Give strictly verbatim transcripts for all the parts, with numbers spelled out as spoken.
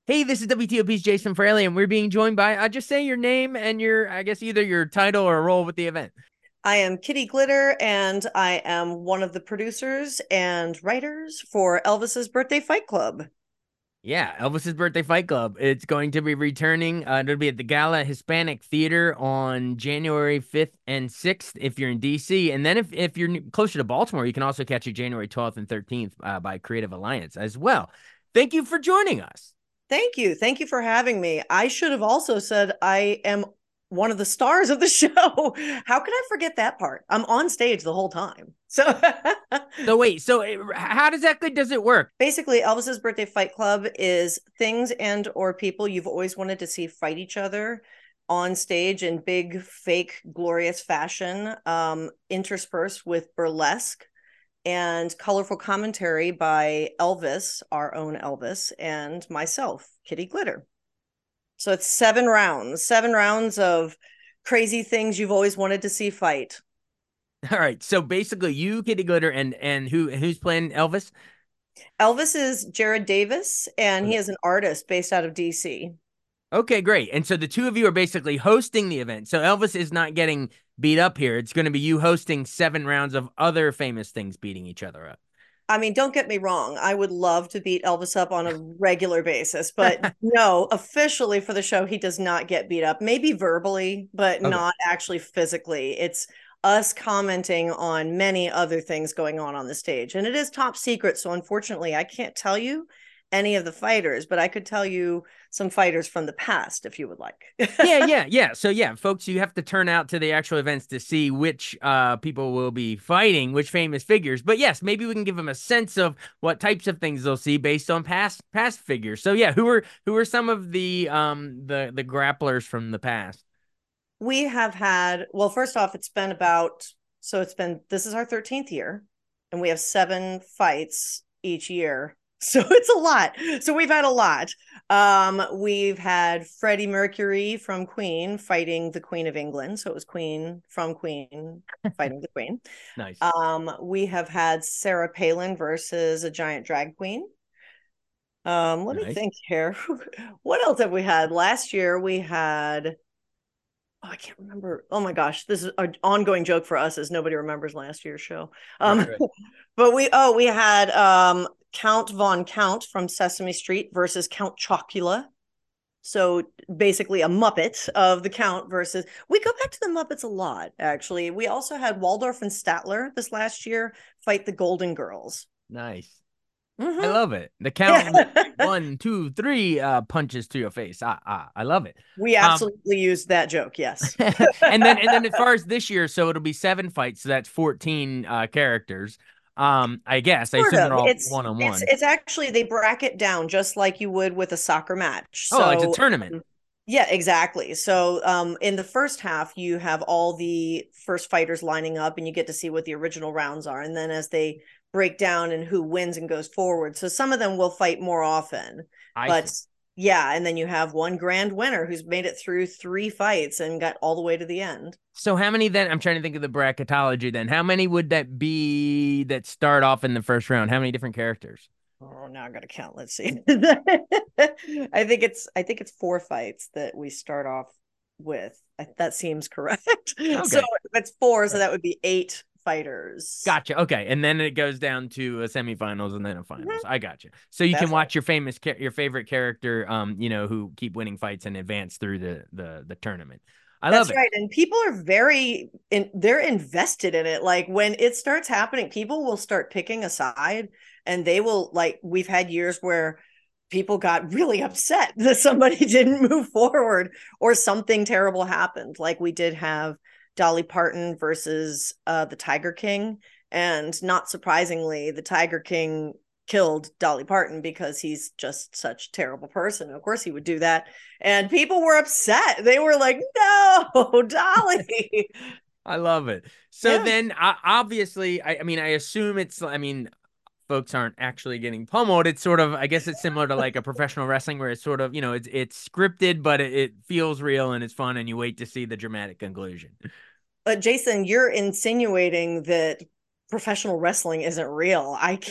Hey, this is W T O P's Jason Fraley, and we're being joined by, uh, just say your name and your, I guess, either your title or role with the event. I am Kitty Glitter, and I am one of the producers and writers for Elvis's Birthday Fight Club. Yeah, Elvis's Birthday Fight Club. It's going to be returning. Uh, it'll be at the Gala Hispanic Theater on January fifth and sixth if you're in D C. And then if, if you're closer to Baltimore, you can also catch it January twelfth and thirteenth uh, by Creative Alliance as well. Thank you for joining us. Thank you. Thank you for having me. I should have also said I am one of the stars of the show. How can I forget that part? I'm on stage the whole time. So So wait, so it, how exactly does it work? basically, Elvis's Birthday Fight Club is things and or people you've always wanted to see fight each other on stage in big, fake, glorious fashion, um, interspersed with burlesque and colorful commentary by Elvis, our own Elvis, and myself, Kitty Glitter. So it's seven rounds, seven rounds of crazy things you've always wanted to see fight. All right, so basically, you, Kitty Glitter, and and who who's playing Elvis? Elvis is Jared Davis, and he Okay. is an artist based out of D C. Okay, great. And so the two of you are basically hosting the event. So Elvis is not getting beat up here. It's going to be you hosting seven rounds of other famous things beating each other I mean, don't get me wrong. I would love to beat Elvis up on a regular basis, but up. no, officially for the show, he does not get beat up. Maybe verbally, but Okay. not actually physically. It's us commenting on many other things going on on the stage. And it is top secret. So unfortunately, I can't tell you any of the fighters, but I could tell you some fighters from the past if you would like. Yeah, yeah, yeah. So yeah, folks, you have to turn out to the actual events to see which uh people will be fighting, which famous figures. But yes, maybe we can give them a sense of what types of things they'll see based on past past figures. So yeah, who are who are some of the um the the grapplers from the past? We have had, well, first off, it's been about, so it's been, this is our thirteenth year, and we have seven fights each year. So it's a lot. So we've had a lot. Um, we've had Freddie Mercury from Queen fighting the Queen of England. So it was Queen from Queen fighting the Queen. Nice. Um, we have had Sarah Palin versus a giant drag queen. Um, let me Nice. think here. What else have we had? Last year we had, oh, I can't remember. Oh my gosh, this is an ongoing joke for us as nobody remembers last year's show. Right, Um, right. but we oh we had um Count Von Count from Sesame Street versus Count Chocula. So basically a Muppet of the Count versus, we go back to the Muppets a lot, actually. We also had Waldorf and Statler this last year fight the Golden Girls. Nice. I Mm-hmm. love it. The count literally one, two, three uh punches to your face. Ah, ah, I love it. We Um, absolutely used that joke, yes. and then and then as far as this year, so it'll be seven fights, so that's fourteen uh characters. Um, I guess I Sort assume they're of. all It's one on it's one. it's actually they bracket down just like you would with a soccer match. Oh, it's a So tournament. um, yeah, exactly. So um in the first half you have all the first fighters lining up and you get to see what the original rounds are. And then as they break down and who wins and goes forward. So some of them will fight more often. I But see. yeah, and then you have one grand winner who's made it through three fights and got all the way to the end. So how many then? I'm trying to think of the bracketology then. How many would that be that start off in the first round? How many different characters? Oh, now I gotta count. Let's see. I think it's I think it's four fights that we start off with. I, that seems correct. So Okay. if it's four, so Right. that would be eight fighters. Gotcha. Okay, and then it goes down to a semifinals and then a finals. Mhm. I got you. So you can That's right. watch your famous, your favorite character, um, you know, who keep winning fights and advance through the the the tournament. I love That's it. right. And people are very in, they're invested in it. Like when it starts happening, people will start picking a side and they will, like, we've had years where people got really upset that somebody didn't move forward or something terrible happened. Like we did have Dolly Parton versus uh, the Tiger King. And not surprisingly, the Tiger King killed Dolly Parton because he's just such a terrible person. Of course, he would do that. And people were upset. They were like, no, Dolly. I love it. So Yeah. then, uh, obviously, I, I mean, I assume it's. I mean, folks aren't actually getting pummeled. It's sort of, I guess, it's similar to like a professional wrestling where it's sort of, you know, it's it's scripted, but it, it feels real and it's fun, and you wait to see the dramatic conclusion. But Jason, you're insinuating that professional wrestling isn't real. I can't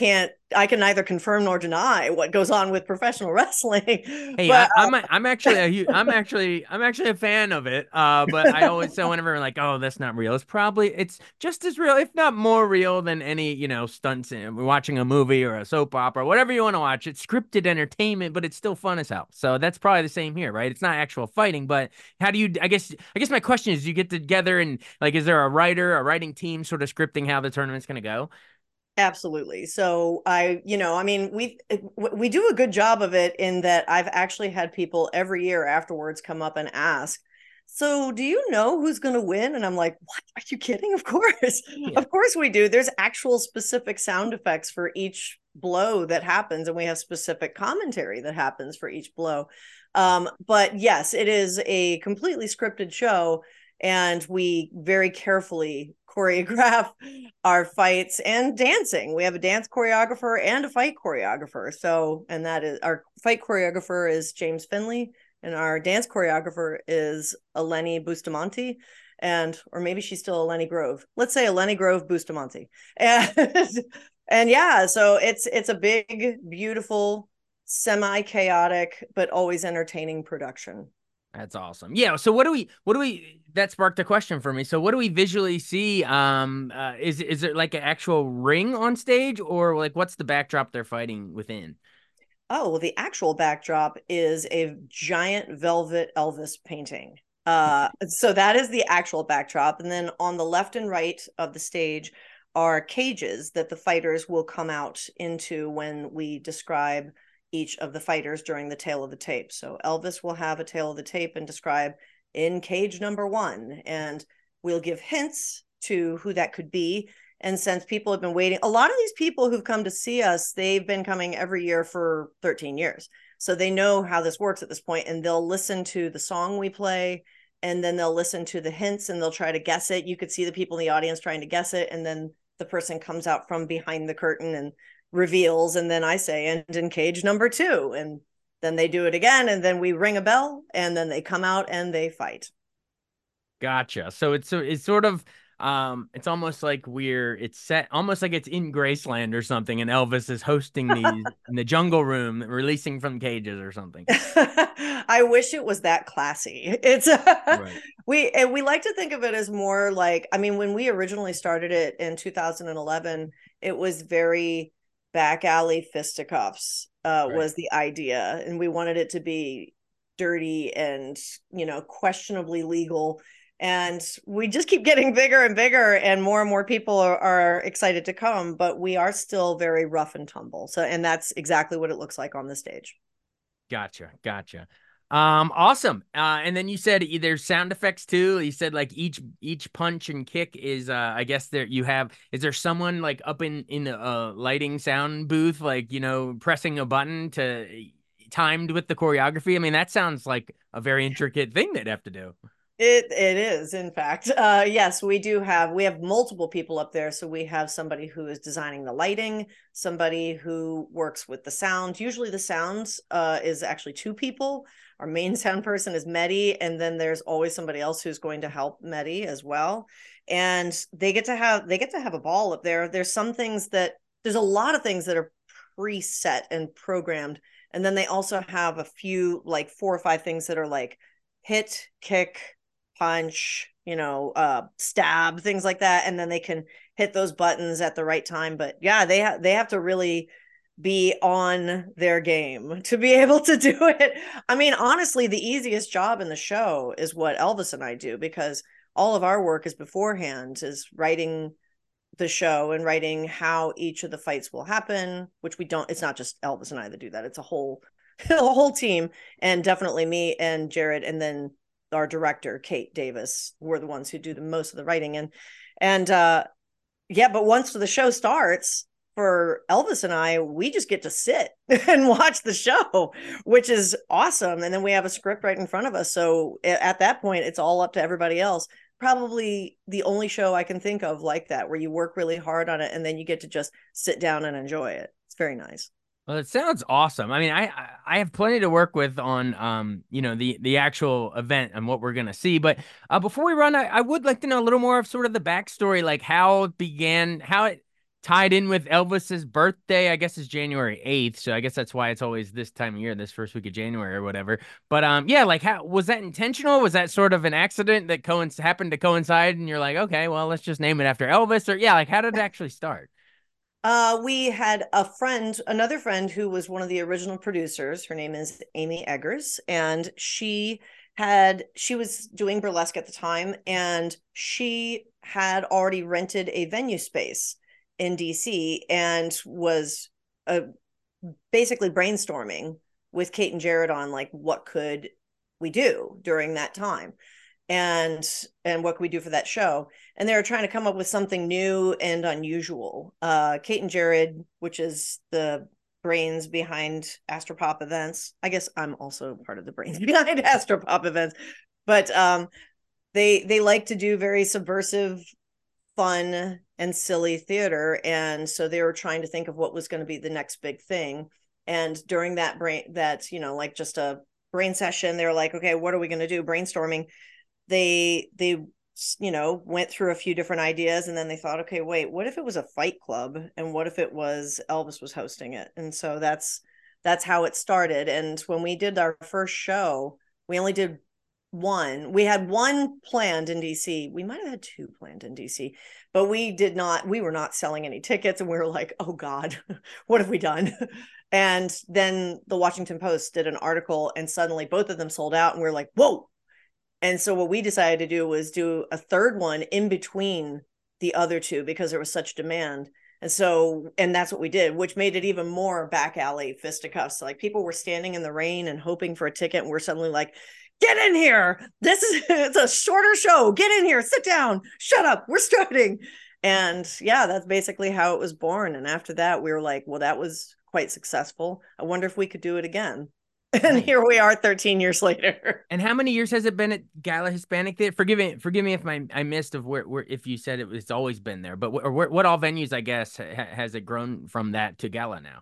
I can neither confirm nor deny what goes on with professional wrestling. Hey, But I, I'm a, I'm actually a hu- I'm actually I'm actually a fan of it. Uh, but I always say whenever like, oh, that's not real. It's probably it's just as real, if not more real than any you know stunts in watching a movie or a soap opera, whatever you want to watch. It's scripted entertainment, but it's still fun as hell. So that's probably the same here, right? It's not actual fighting, but how do you? I guess I guess my question is, you get together and like, is there a writer, a writing team, sort of scripting how the tournament's gonna go? absolutely. So I, you know, I mean, we we do a good job of it in that I've actually had people every year afterwards come up and ask, "So, do you know who's going to win?" And I'm like, "What? Are you kidding? Of course. Yeah. Of course we do. There's actual specific sound effects for each blow that happens, and we have specific commentary that happens for each blow. Um, but yes, it is a completely scripted show, and we very carefully choreograph our fights and dancing. We have a dance choreographer and a fight choreographer. So, and that is our fight choreographer is James Finley, and our dance choreographer is Eleni Bustamante. And, or maybe she's still Eleni Grove. Let's say Eleni Grove Bustamante. And, and yeah, so it's, it's a big, beautiful, semi chaotic, but always entertaining production. That's awesome. Yeah. So what do we, what do we, that sparked a question for me. So what do we visually see? Um, uh, is, is it like an actual ring on stage, or like what's the backdrop they're fighting within? Oh, well, the actual backdrop is a giant velvet Elvis painting. Uh, so that is the actual backdrop. And then on the left and right of the stage are cages that the fighters will come out into when we describe each of the fighters during the tale of the tape. So Elvis will have a tale of the tape and describe in cage number one, and we'll give hints to who that could be. And since people have been waiting, a lot of these people who've come to see us, they've been coming every year for thirteen years. So they know how this works at this point, and they'll listen to the song we play, and then they'll listen to the hints and they'll try to guess it. You could see the people in the audience trying to guess it. And then the person comes out from behind the curtain and reveals. And then I say, and in cage number two. And then they do it again. And then we ring a bell, and then they come out and they fight. Gotcha. So it's, so it's sort of, um, it's almost like we're, it's set almost like it's in Graceland or something, and Elvis is hosting these in the jungle room, releasing from cages or something. I wish it was that classy. It's Right. we and we like to think of it as more like, I mean, when we originally started it in two thousand eleven, it was very back alley fisticuffs uh, Right. was the idea, and we wanted it to be dirty and, you know, questionably legal. And we just keep getting bigger and bigger, and more and more people are, are excited to come, but we are still very rough and tumble. So, and that's exactly what it looks like on the stage. Gotcha. Gotcha. Um, awesome. Uh, and then you said there's sound effects too. You said like each each punch and kick is uh I guess there you have, is there someone like up in in a lighting sound booth, like, you know, pressing a button to timed with the choreography? I mean, that sounds like a very intricate thing they'd have to do. It it is, in fact. Uh, yes, we do have we have multiple people up there. So we have somebody who is designing the lighting, somebody who works with the sound. Usually the sounds uh, is actually two people. Our main sound person is Medi, and then there's always somebody else who's going to help Medi as well. And they get to have they get to have a ball up there. There's some things that there's a lot of things that are preset and programmed, and then they also have a few, like four or five things that are like hit, kick, punch, you know, uh, stab, things like that, and then they can hit those buttons at the right time. But yeah, they have they have to really be on their game to be able to do it. I mean, honestly, the easiest job in the show is what Elvis and I do, because all of our work is beforehand, is writing the show and writing how each of the fights will happen, which we don't, it's not just Elvis and I that do that. It's a whole a whole team, and definitely me and Jared, and then our director Kate Davis, were the ones who do the most of the writing. And and uh yeah, but once the show starts, for Elvis and I, we just get to sit and watch the show, which is awesome. And then we have a script right in front of us, so at that point it's all up to everybody else. Probably the only show I can think of like that, where you work really hard on it and then you get to just sit down and enjoy it. It's very nice. Well, it sounds awesome. I mean, I I I have plenty to work with on um, you know, the the actual event and what we're gonna see. But uh, before we run, I, I would like to know a little more of sort of the backstory, like how it began, how it tied in with Elvis's birthday. I guess is January eighth, so I guess that's why it's always this time of year, this first week of January or whatever. But um, yeah, like how was that intentional? Was that sort of an accident that coinc happened to coincide, and you're like, okay, well, let's just name it after Elvis, or yeah, like how did it actually start? Uh, we had a friend, another friend who was one of the original producers. Her name is Amy Eggers, and she had she was doing burlesque at the time, and she had already rented a venue space in D C and was uh, basically brainstorming with Kate and Jared on like what could we do during that time, and and what could we do for that show, and they were trying to come up with something new and unusual. uh Kate and Jared, which is the brains behind Astropop Events, I guess I'm also part of the brains behind Astropop Events, but um they they like to do very subversive, fun and silly theater, and so they were trying to think of what was going to be the next big thing. And during that brain that you know like just a brain session, they were like, okay, what are we going to do, brainstorming. They they you know went through a few different ideas, and then they thought, okay, wait, what if it was a fight club, and what if it was Elvis was hosting it? And so that's that's how it started. And when we did our first show, we only did one. We had one planned in D C. We might have had two planned in D C, but we did not we were not selling any tickets, and we were like, oh god, what have we done? And then the Washington Post did an article, and suddenly both of them sold out, and we we're like, whoa. And so what we decided to do was do a third one in between the other two because there was such demand. And so, and that's what we did, which made it even more back alley fisticuffs. Like people were standing in the rain and hoping for a ticket, and we're suddenly like, get in here. This is it's a shorter show. Get in here, sit down, shut up. We're starting. And yeah, that's basically how it was born. And after that, we were like, well, that was quite successful. I wonder if we could do it again. And Nice. here we are thirteen years later. And how many years has it been at Gala Hispanic Theater? Forgive me, forgive me if my I missed of where, where if you said it was always been there, but wh- or where, what all venues I guess ha has it grown from that to Gala now?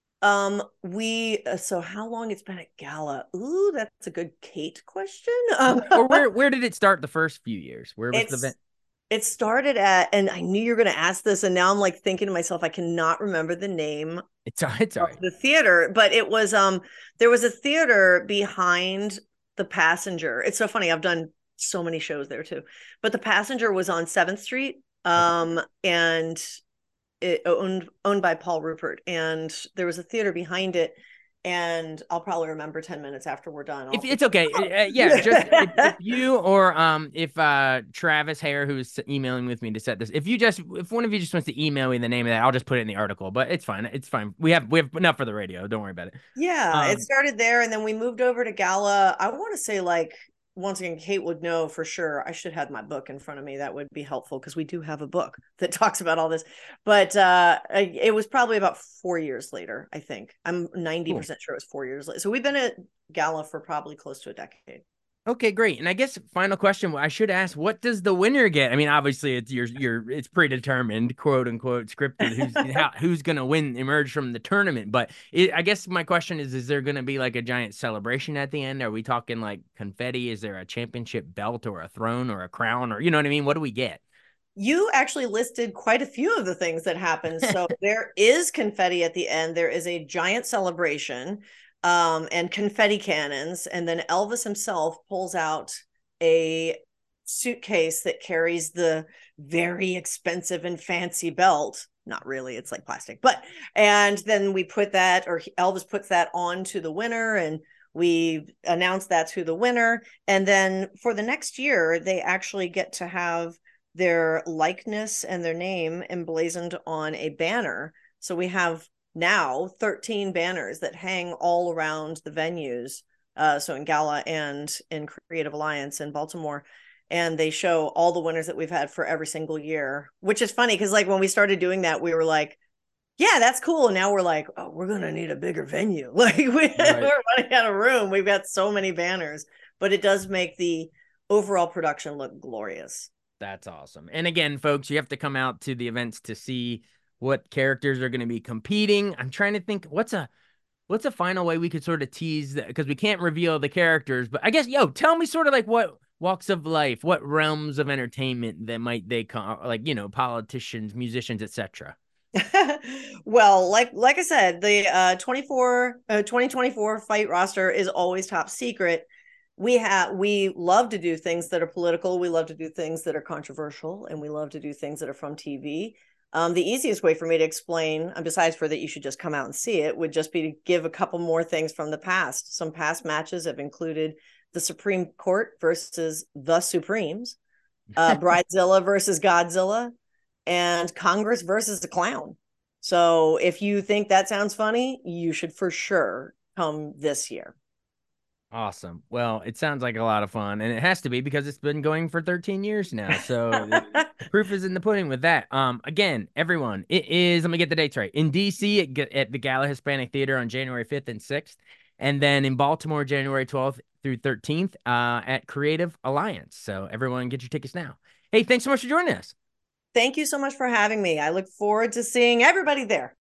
Um, we uh, so how long it's been at Gala? Ooh, that's a good Kate question. Um, Or where where did it start the first few years? Where was the it's event? it started at, and I knew you were going to ask this, and now I'm like thinking to myself, I cannot remember the name It's it's all of right. the theater, but it was um there was a theater behind the Passenger. It's so funny. I've done so many shows there too, but the Passenger was on seventh Street, Okay. um, and it owned owned by Paul Rupert, and there was a theater behind it. And I'll probably remember ten minutes after we're done. If I'll it's be okay, uh, uh, yeah, just if, if like, you or um if uh Travis Hare, who's emailing with me to set this, if you just if one of you just wants to email me the name of that, I'll just put it in the article. But it's fine, it's fine. We have we have enough for the radio. Don't worry about it. yeah, it Um, started there, and then we moved over to Gala. I want to say, like, once again, Kate would know for sure. I should have my book in front of me. That would be helpful because we do have a book that talks about all this. But uh, it was probably about four years later, I think. I'm cool. ninety percent sure it was four years later. So we've been at Gala for probably close to a decade. Okay, great. And I guess final question, I should ask, what does the winner get? I mean, obviously it's your your it's predetermined, quote unquote, scripted who's how, who's going to win emerge from the tournament. But it, I guess my question is is there going to be like a giant celebration at the end? Are we talking like confetti? Is there a championship belt or a throne or a crown or you know what I mean? What do we get? You actually listed quite a few of the things that happen. So there is confetti at the end. There is a giant celebration, um, and confetti cannons. And then Elvis himself pulls out a suitcase that carries the very expensive and fancy belt. Not really, it's like plastic, but and then we put that, or Elvis puts that on to the winner, and we announce that's who the winner. And then for the next year, they actually get to have their likeness and their name emblazoned on a banner. So we have now thirteen banners that hang all around the venues. Uh, so in Gala and in Creative Alliance in Baltimore. And they show all the winners that we've had for every single year, which is funny because, like, when we started doing that, we were like, yeah, that's cool. And now we're like, oh, we're going to need a bigger venue. Like, we, Right. we're running out of room. We've got so many banners, but it does make the overall production look glorious. That's awesome. And again, folks, you have to come out to the events to see what characters are going to be competing. I'm trying to think what's a what's a final way we could sort of tease that because we can't reveal the characters, but I guess yo, tell me sort of like what walks of life, what realms of entertainment that might they come like, you know, politicians, musicians, et cetera. Well, like like I said, the uh twenty-four uh, twenty twenty-four fight roster is always top secret. We have we love to do things that are political, we love to do things that are controversial, and we love to do things that are from T V. Um, the easiest way for me to explain, besides for that you should just come out and see it, would just be to give a couple more things from the past. Some past matches have included the Supreme Court versus the Supremes, uh, Bridezilla versus Godzilla, and Congress versus the Clown. So if you think that sounds funny, you should for sure come this year. Awesome. Well, it sounds like a lot of fun, and it has to be because it's been going for thirteen years now. So the proof is in the pudding with that. Um, again, everyone, it is. Let me get the dates right. In D C at, at the Gala Hispanic Theater on January fifth and sixth, and then in Baltimore January twelfth through thirteenth uh, at Creative Alliance. So everyone, get your tickets now. Hey, thanks so much for joining us. Thank you so much for having me. I look forward to seeing everybody there.